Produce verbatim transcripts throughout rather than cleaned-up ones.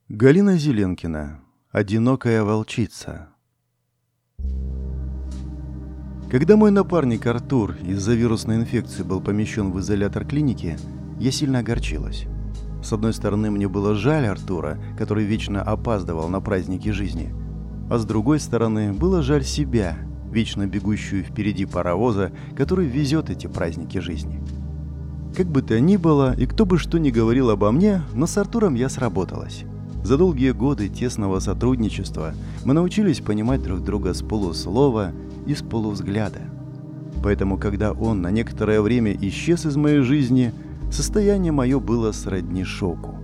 Галина Зеленкина. Одинокая волчица. Когда мой напарник Артур из-за вирусной инфекции был помещен в изолятор клиники, я сильно огорчилась. С одной стороны, мне было жаль Артура, который вечно опаздывал на праздники жизни, а с другой стороны, было жаль себя, вечно бегущую впереди паровоза, который везет эти праздники жизни. Как бы то ни было, и кто бы что ни говорил обо мне, но с Артуром я сработалась. За долгие годы тесного сотрудничества мы научились понимать друг друга с полуслова и с полувзгляда. Поэтому, когда он на некоторое время исчез из моей жизни, состояние мое было сродни шоку.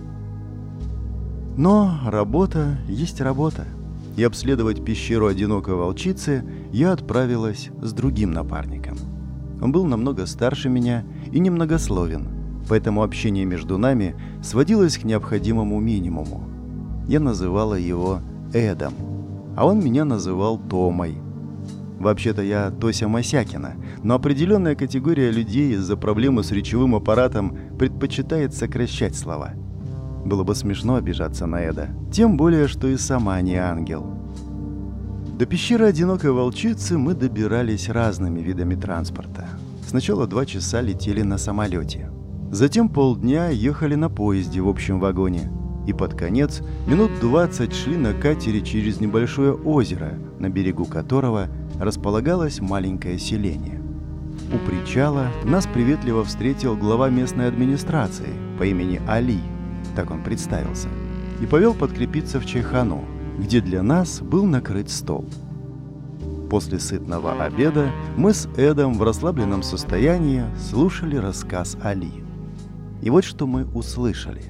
Но работа есть работа, и обследовать пещеру одинокой волчицы я отправилась с другим напарником. Он был намного старше меня и немногословен, поэтому общение между нами сводилось к необходимому минимуму. Я называла его Эдом, а он меня называл Томой. Вообще-то я Тося Мосякина, но определенная категория людей из-за проблемы с речевым аппаратом предпочитает сокращать слова. Было бы смешно обижаться на Эда, тем более, что и сама не ангел. До пещеры одинокой волчицы мы добирались разными видами транспорта. Сначала два часа летели на самолете. Затем полдня ехали на поезде в общем вагоне. И под конец минут двадцать шли на катере через небольшое озеро, на берегу которого располагалось маленькое селение. У причала нас приветливо встретил глава местной администрации по имени Али, так он представился, и повел подкрепиться в чайхану, где для нас был накрыт стол. После сытного обеда мы с Эдом в расслабленном состоянии слушали рассказ Али. И вот что мы услышали.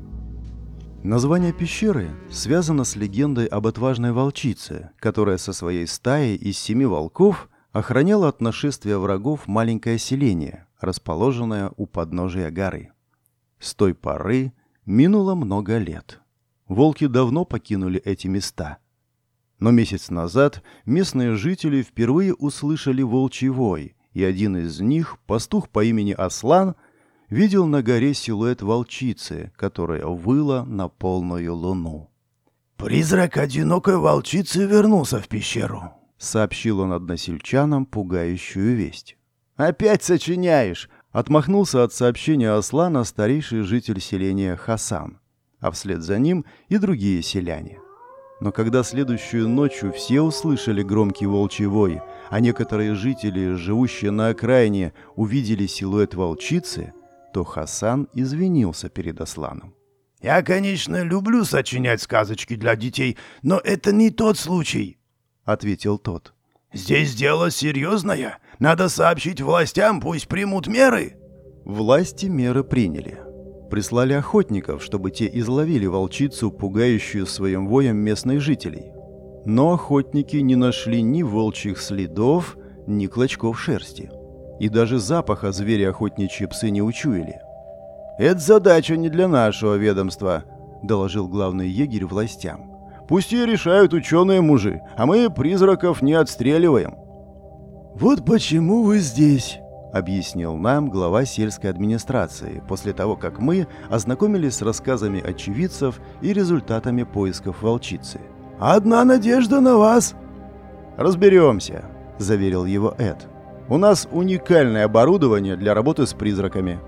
Название пещеры связано с легендой об отважной волчице, которая со своей стаей из семи волков охраняла от нашествия врагов маленькое селение, расположенное у подножия горы. С той поры минуло много лет. Волки давно покинули эти места. Но месяц назад местные жители впервые услышали волчий вой, и один из них, пастух по имени Аслан, видел на горе силуэт волчицы, которая выла на полную луну. «Призрак одинокой волчицы вернулся в пещеру», — сообщил он односельчанам пугающую весть. «Опять сочиняешь!» — отмахнулся от сообщения Аслана старейший житель селения Хасан, а вслед за ним и другие селяне. Но когда следующую ночью все услышали громкий волчий вой, а некоторые жители, живущие на окраине, увидели силуэт волчицы, то Хасан извинился перед Асланом. «Я, конечно, люблю сочинять сказочки для детей, но это не тот случай», — ответил тот. «Здесь дело серьезное. Надо сообщить властям, пусть примут меры». Власти меры приняли. Прислали охотников, чтобы те изловили волчицу, пугающую своим воем местных жителей. Но охотники не нашли ни волчьих следов, ни клочков шерсти. И даже запаха зверя охотничьи псы не учуяли. «Это задача не для нашего ведомства», — доложил главный егерь властям. «Пусть и решают ученые-мужи, а мы призраков не отстреливаем». «Вот почему вы здесь», — объяснил нам глава сельской администрации, после того, как мы ознакомились с рассказами очевидцев и результатами поисков волчицы. «Одна надежда на вас». «Разберемся», — заверил его Эд. «У нас уникальное оборудование для работы с призраками».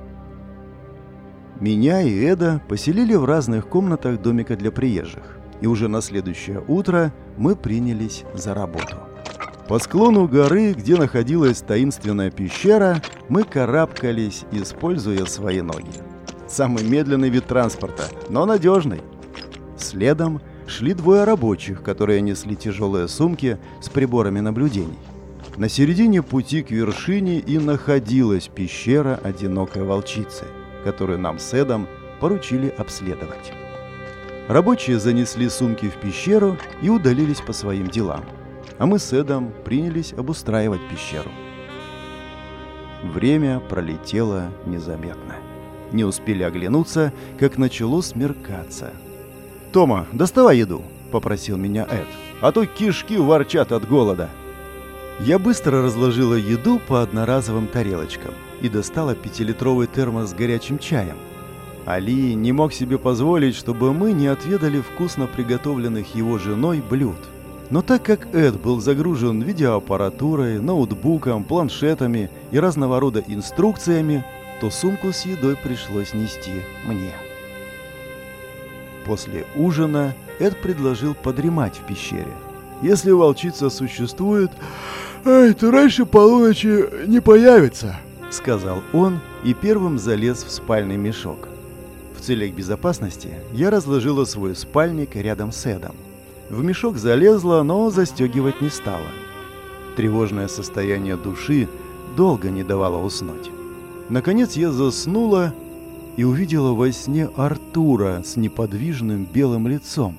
Меня и Эда поселили в разных комнатах домика для приезжих, и уже на следующее утро мы принялись за работу. По склону горы, где находилась таинственная пещера, мы карабкались, используя свои ноги. Самый медленный вид транспорта, но надежный. Следом шли двое рабочих, которые несли тяжелые сумки с приборами наблюдений. На середине пути к вершине и находилась пещера одинокой волчицы, которую нам с Эдом поручили обследовать. Рабочие занесли сумки в пещеру и удалились по своим делам, а мы с Эдом принялись обустраивать пещеру. Время пролетело незаметно. Не успели оглянуться, как начало смеркаться. «Тома, доставай еду», — попросил меня Эд, «а то кишки ворчат от голода». Я быстро разложила еду по одноразовым тарелочкам и достала пятилитровый термос с горячим чаем. Али не мог себе позволить, чтобы мы не отведали вкусно приготовленных его женой блюд. Но так как Эд был загружен видеоаппаратурой, ноутбуком, планшетами и разного рода инструкциями, то сумку с едой пришлось нести мне. После ужина Эд предложил подремать в пещере. «Если волчица существует, то раньше полуночи не появится», — сказал он и первым залез в спальный мешок. В целях безопасности я разложила свой спальник рядом с Эдом. В мешок залезла, но застегивать не стала. Тревожное состояние души долго не давало уснуть. Наконец я заснула и увидела во сне Артура с неподвижным белым лицом.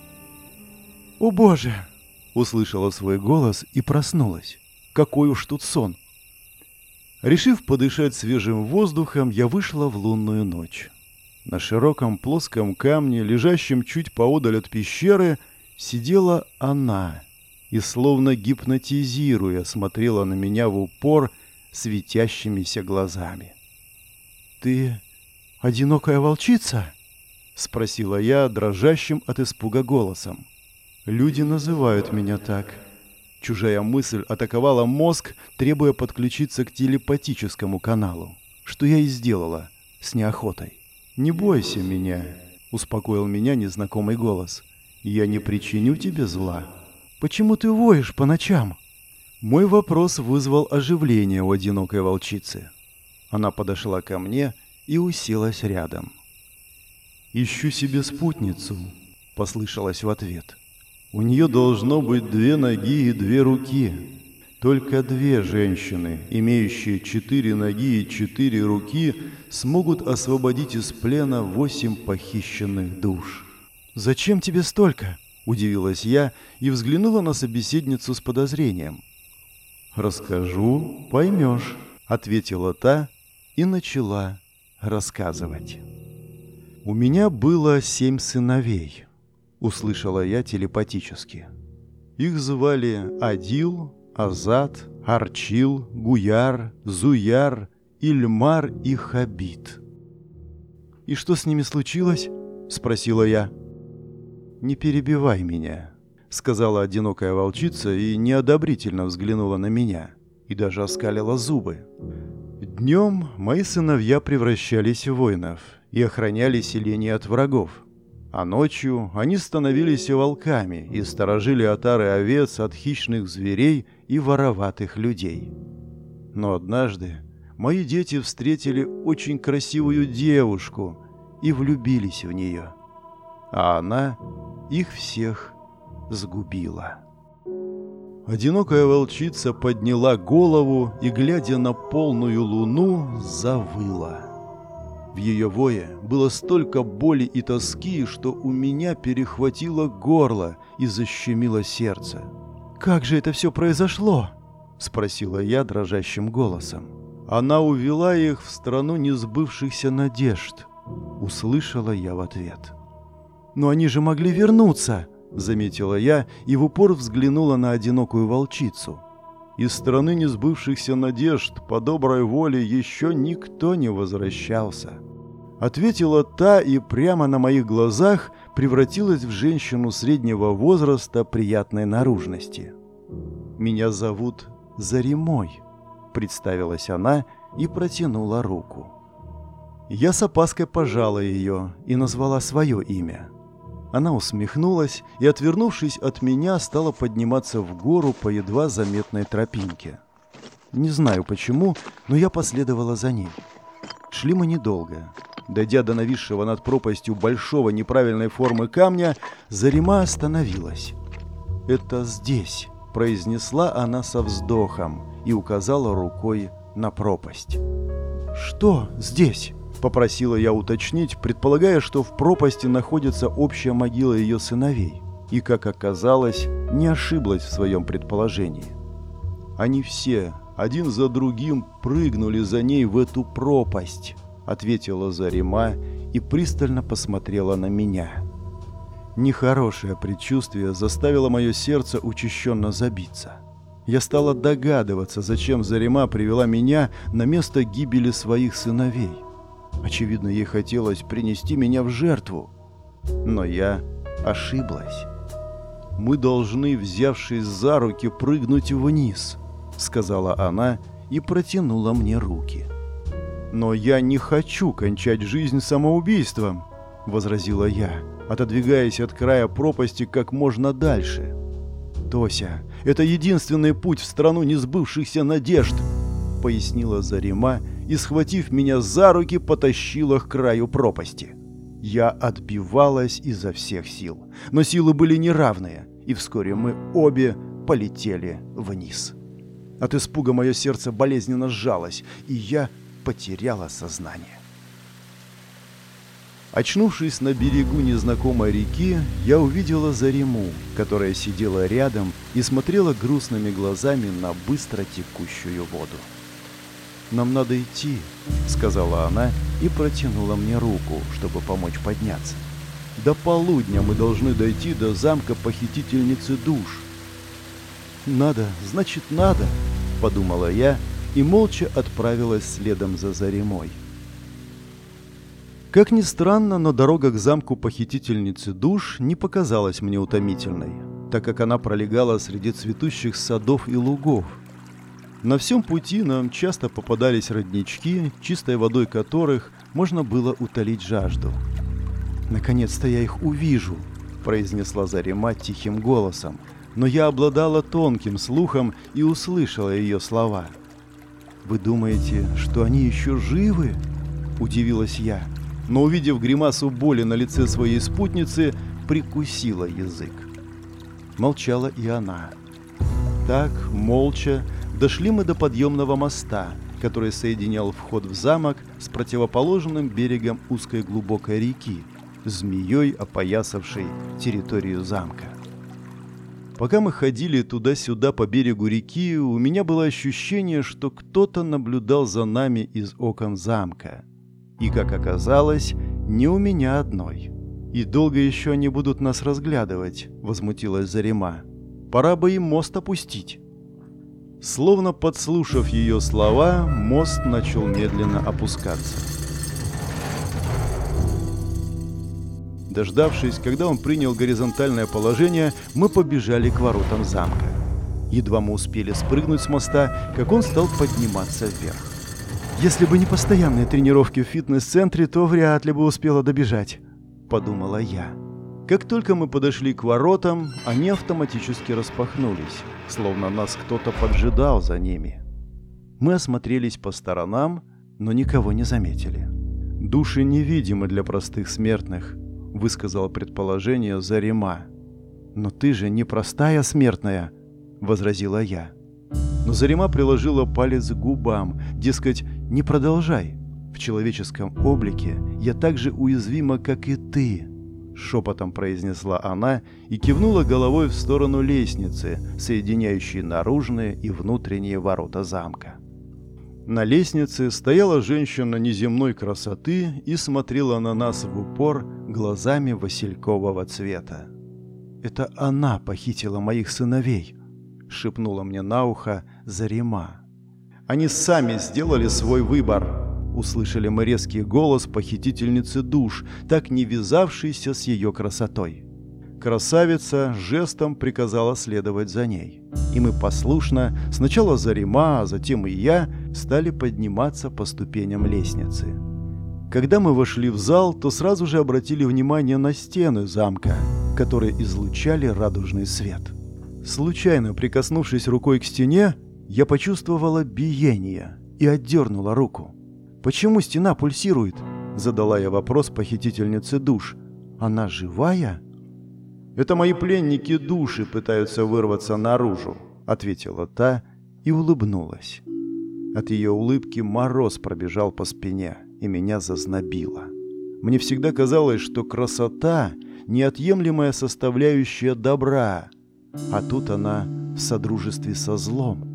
«О боже!» — услышала свой голос и проснулась. Какой уж тут сон! Решив подышать свежим воздухом, я вышла в лунную ночь. На широком плоском камне, лежащем чуть поодаль от пещеры, сидела она и, словно гипнотизируя, смотрела на меня в упор светящимися глазами. «Ты одинокая волчица?» — спросила я дрожащим от испуга голосом. «Люди называют меня так». Чужая мысль атаковала мозг, требуя подключиться к телепатическому каналу, что я и сделала с неохотой. «Не бойся меня», — успокоил меня незнакомый голос. «Я не причиню тебе зла». «Почему ты воешь по ночам?» Мой вопрос вызвал оживление у одинокой волчицы. Она подошла ко мне и уселась рядом. «Ищу себе спутницу», — послышалось в ответ. «У нее должно быть две ноги и две руки. Только две женщины, имеющие четыре ноги и четыре руки, смогут освободить из плена восемь похищенных душ». «Зачем тебе столько?» — удивилась я и взглянула на собеседницу с подозрением. «Расскажу, поймешь», — ответила та и начала рассказывать. «У меня было семь сыновей», — услышала я телепатически. Их звали Адил, Азат, Арчил, Гуяр, Зуяр, Ильмар и Хабит. «И что с ними случилось?» — спросила я. «Не перебивай меня», — сказала одинокая волчица и неодобрительно взглянула на меня, и даже оскалила зубы. «Днем мои сыновья превращались в воинов и охраняли селение от врагов. А ночью они становились волками и сторожили отары овец от хищных зверей и вороватых людей. Но однажды мои дети встретили очень красивую девушку и влюбились в нее, а она их всех сгубила». Одинокая волчица подняла голову и, глядя на полную луну, завыла. В ее вое было столько боли и тоски, что у меня перехватило горло и защемило сердце. «Как же это все произошло?» — спросила я дрожащим голосом. «Она увела их в страну несбывшихся надежд», — услышала я в ответ. «Но они же могли вернуться!» — заметила я и в упор взглянула на одинокую волчицу. «Из страны несбывшихся надежд по доброй воле еще никто не возвращался», — ответила та и прямо на моих глазах превратилась в женщину среднего возраста приятной наружности. «Меня зовут Заримой», — представилась она и протянула руку. Я с опаской пожала ее и назвала свое имя. Она усмехнулась и, отвернувшись от меня, стала подниматься в гору по едва заметной тропинке. Не знаю почему, но я последовала за ней. Шли мы недолго. Дойдя до нависшего над пропастью большого неправильной формы камня, Зарима остановилась. «Это здесь», — произнесла она со вздохом и указала рукой на пропасть. «Что здесь?» — попросила я уточнить, предполагая, что в пропасти находится общая могила ее сыновей, и, как оказалось, не ошиблась в своем предположении. «Они все, один за другим, прыгнули за ней в эту пропасть», — ответила Зарима и пристально посмотрела на меня. Нехорошее предчувствие заставило мое сердце учащенно забиться. Я стала догадываться, зачем Зарима привела меня на место гибели своих сыновей. Очевидно, ей хотелось принести меня в жертву. Но я ошиблась. «Мы должны, взявшись за руки, прыгнуть вниз», — сказала она и протянула мне руки. «Но я не хочу кончать жизнь самоубийством», — возразила я, отодвигаясь от края пропасти как можно дальше. «Тося, это единственный путь в страну несбывшихся надежд», — пояснила Зарима и, схватив меня за руки, потащила к краю пропасти. Я отбивалась изо всех сил, но силы были неравные, и вскоре мы обе полетели вниз. От испуга мое сердце болезненно сжалось, и я потеряла сознание. Очнувшись на берегу незнакомой реки, я увидела Зариму, которая сидела рядом и смотрела грустными глазами на быстро текущую воду. «Нам надо идти», — сказала она и протянула мне руку, чтобы помочь подняться. «До полудня мы должны дойти до замка похитительницы душ». «Надо, значит, надо», — подумала я и молча отправилась следом за Заримой. Как ни странно, но дорога к замку похитительницы душ не показалась мне утомительной, так как она пролегала среди цветущих садов и лугов. На всем пути нам часто попадались роднички, чистой водой которых можно было утолить жажду. «Наконец-то я их увижу», — произнесла Зарима тихим голосом, но я обладала тонким слухом и услышала ее слова. «Вы думаете, что они еще живы?» — удивилась я, но, увидев гримасу боли на лице своей спутницы, прикусила язык. Молчала и она. Так, молча, дошли мы до подъемного моста, который соединял вход в замок с противоположным берегом узкой глубокой реки, змеей опоясавшей территорию замка. Пока мы ходили туда-сюда по берегу реки, у меня было ощущение, что кто-то наблюдал за нами из окон замка. И, как оказалось, не у меня одной. «И долго еще они будут нас разглядывать?» — возмутилась Зарима. «Пора бы им мост опустить». Словно подслушав ее слова, мост начал медленно опускаться. Дождавшись, когда он принял горизонтальное положение, мы побежали к воротам замка. Едва мы успели спрыгнуть с моста, как он стал подниматься вверх. «Если бы не постоянные тренировки в фитнес-центре, то вряд ли бы успела добежать», — подумала я. Как только мы подошли к воротам, они автоматически распахнулись, словно нас кто-то поджидал за ними. Мы осмотрелись по сторонам, но никого не заметили. «Души невидимы для простых смертных», — высказала предположение Зарима. «Но ты же не простая смертная», — возразила я. Но Зарима приложила палец к губам, дескать, не продолжай. В человеческом облике я так же уязвима, как и ты. Шепотом произнесла она и кивнула головой в сторону лестницы, соединяющей наружные и внутренние ворота замка. На лестнице стояла женщина неземной красоты и смотрела на нас в упор глазами василькового цвета. «Это она похитила моих сыновей», — шепнула мне на ухо Зарима. «Они сами сделали свой выбор», — услышали мы резкий голос похитительницы душ, так не вязавшийся с ее красотой. Красавица жестом приказала следовать за ней, и мы послушно, сначала Зарима, а затем и я, стали подниматься по ступеням лестницы. Когда мы вошли в зал, то сразу же обратили внимание на стены замка, которые излучали радужный свет. Случайно прикоснувшись рукой к стене, я почувствовала биение и отдернула руку. «Почему стена пульсирует?» — задала я вопрос похитительнице душ. «Она живая?» «Это мои пленники души пытаются вырваться наружу», — ответила та и улыбнулась. От ее улыбки мороз пробежал по спине, и меня зазнобило. Мне всегда казалось, что красота — неотъемлемая составляющая добра, а тут она в содружестве со злом.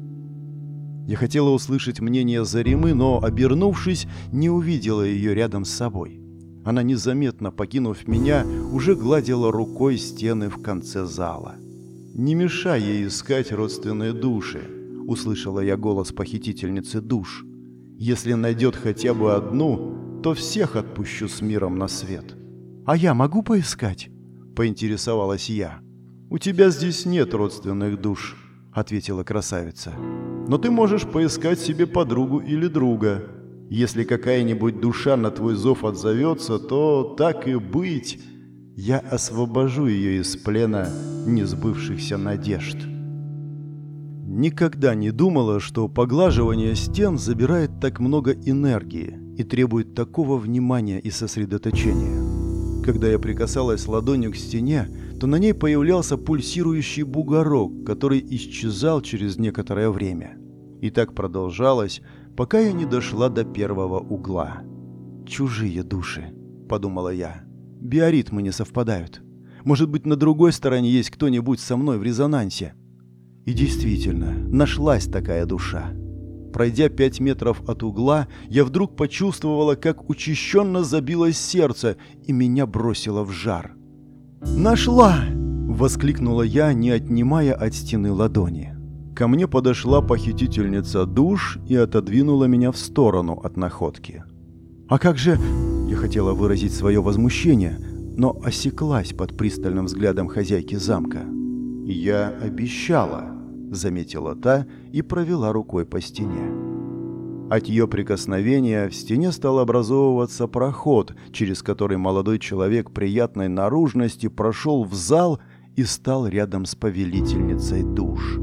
Я хотела услышать мнение Заримы, но, обернувшись, не увидела ее рядом с собой. Она, незаметно покинув меня, уже гладила рукой стены в конце зала. «Не мешай ей искать родственные души», — услышала я голос похитительницы душ. «Если найдет хотя бы одну, то всех отпущу с миром на свет. А я могу поискать?» — поинтересовалась я. «У тебя здесь нет родственных душ», — ответила красавица. «Но ты можешь поискать себе подругу или друга. Если какая-нибудь душа на твой зов отзовется, то, так и быть, я освобожу ее из плена несбывшихся надежд». Никогда не думала, что поглаживание стен забирает так много энергии и требует такого внимания и сосредоточения. Когда я прикасалась ладонью к стене, то на ней появлялся пульсирующий бугорок, который исчезал через некоторое время. И так продолжалось, пока я не дошла до первого угла. «Чужие души», — подумала я. «Биоритмы не совпадают. Может быть, на другой стороне есть кто-нибудь со мной в резонансе?» И действительно, нашлась такая душа. Пройдя пять метров от угла, я вдруг почувствовала, как учащенно забилось сердце, и меня бросило в жар. «Нашла!» — воскликнула я, не отнимая от стены ладони. Ко мне подошла похитительница душ и отодвинула меня в сторону от находки. «А как же...» — я хотела выразить свое возмущение, но осеклась под пристальным взглядом хозяйки замка. «Я обещала», — заметила та и провела рукой по стене. От ее прикосновения в стене стал образовываться проход, через который молодой человек приятной наружности прошел в зал и стал рядом с повелительницей душ.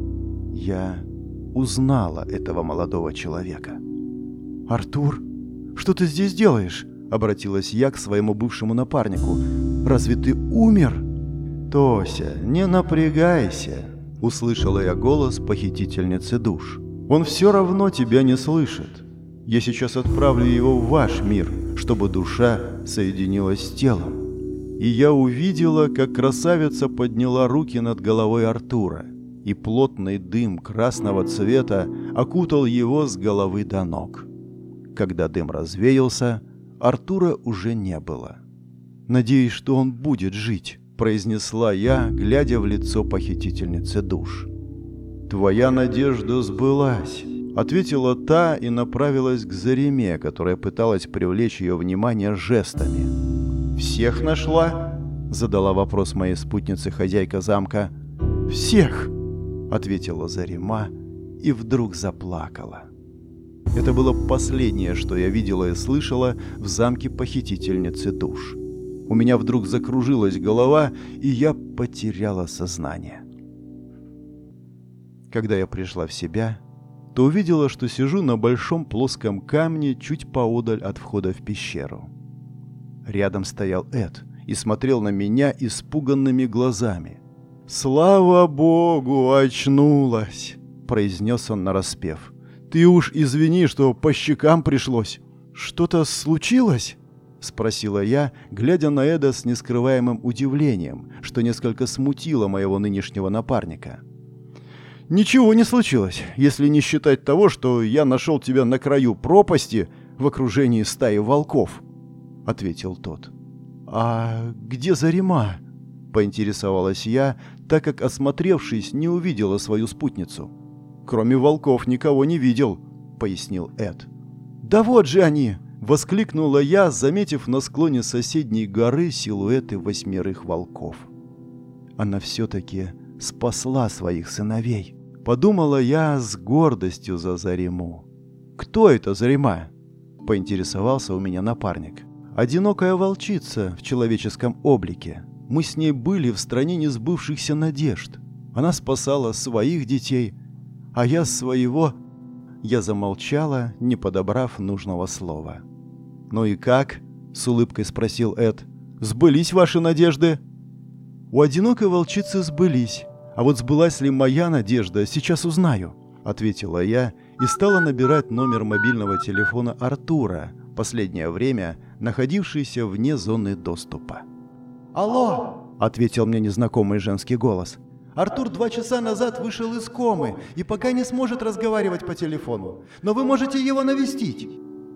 Я узнала этого молодого человека. «Артур, что ты здесь делаешь?» — обратилась я к своему бывшему напарнику. «Разве ты умер?» «Тося, не напрягайся», — услышала я голос похитительницы душ. «Он все равно тебя не слышит. Я сейчас отправлю его в ваш мир, чтобы душа соединилась с телом». И я увидела, как красавица подняла руки над головой Артура, и плотный дым красного цвета окутал его с головы до ног. Когда дым развеялся, Артура уже не было. «Надеюсь, что он будет жить», — произнесла я, глядя в лицо похитительницы душ. «Твоя надежда сбылась», — ответила та и направилась к Зареме, которая пыталась привлечь ее внимание жестами. «Всех нашла?» — задала вопрос моей спутнице хозяйка замка. «Всех!» — ответила Зарема и вдруг заплакала. Это было последнее, что я видела и слышала в замке похитительницы душ. У меня вдруг закружилась голова, и я потеряла сознание. Когда я пришла в себя, то увидела, что сижу на большом плоском камне чуть поодаль от входа в пещеру. Рядом стоял Эд и смотрел на меня испуганными глазами. «Слава Богу, очнулась!» — произнес он нараспев. «Ты уж извини, что по щекам пришлось. Что-то случилось?» — спросила я, глядя на Эда с нескрываемым удивлением, что несколько смутило моего нынешнего напарника. «Ничего не случилось, если не считать того, что я нашел тебя на краю пропасти в окружении стаи волков», — ответил тот. «А где Зарема?» — поинтересовалась я, так как, осмотревшись, не увидела свою спутницу. «Кроме волков никого не видел», — пояснил Эд. «Да вот же они!» — воскликнула я, заметив на склоне соседней горы силуэты восьмерых волков. Она все-таки спасла своих сыновей. Подумала я с гордостью за Зарему. «Кто это Зарема?» — поинтересовался у меня напарник. «Одинокая волчица в человеческом облике. Мы с ней были в стране несбывшихся надежд. Она спасала своих детей, а я своего...» Я замолчала, не подобрав нужного слова. «Ну и как?» — с улыбкой спросил Эд. «Сбылись ваши надежды?» «У одинокой волчицы сбылись. А вот сбылась ли моя надежда, сейчас узнаю», — ответила я и стала набирать номер мобильного телефона Артура, последнее время находившийся вне зоны доступа. «Алло!» — ответил мне незнакомый женский голос. «Артур два часа назад вышел из комы и пока не сможет разговаривать по телефону. Но вы можете его навестить».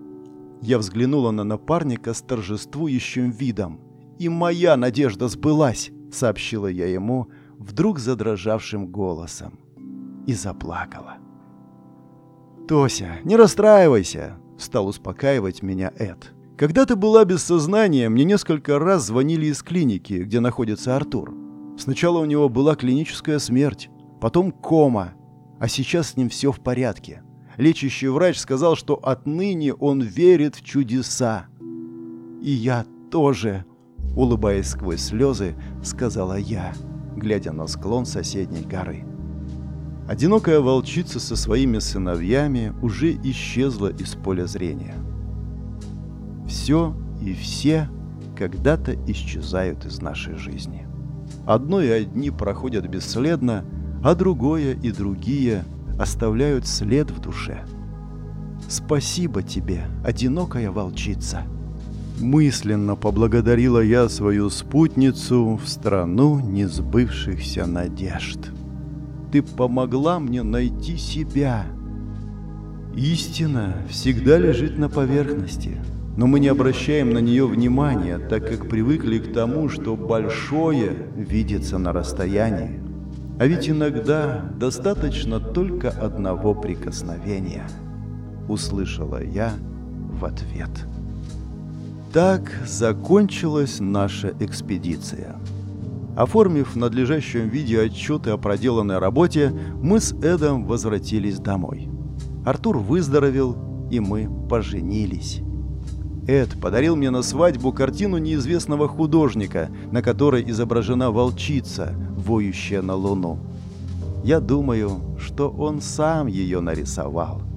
Я взглянула на напарника с торжествующим видом. «И моя надежда сбылась», — сообщила я ему вдруг задрожавшим голосом. И заплакала. «Тося, не расстраивайся», — стал успокаивать меня Эд. «Когда ты была без сознания, мне несколько раз звонили из клиники, где находится Артур. Сначала у него была клиническая смерть, потом кома, а сейчас с ним все в порядке. Лечащий врач сказал, что отныне он верит в чудеса. И я тоже», — улыбаясь сквозь слезы, сказала я, глядя на склон соседней горы. Одинокая волчица со своими сыновьями уже исчезла из поля зрения. Все и все когда-то исчезают из нашей жизни. Одно и одни проходят бесследно, а другое и другие оставляют след в душе. Спасибо тебе, одинокая волчица. Мысленно поблагодарила я свою спутницу в страну несбывшихся надежд. Ты помогла мне найти себя. Истина всегда лежит на поверхности, но мы не обращаем на нее внимания, так как привыкли к тому, что большое видится на расстоянии. А ведь иногда достаточно только одного прикосновения, услышала я в ответ. Так закончилась наша экспедиция. Оформив в надлежащем виде отчеты о проделанной работе, мы с Эдом возвратились домой. Артур выздоровел, и мы поженились. Эд подарил мне на свадьбу картину неизвестного художника, на которой изображена волчица, воющая на луну. Я думаю, что он сам ее нарисовал.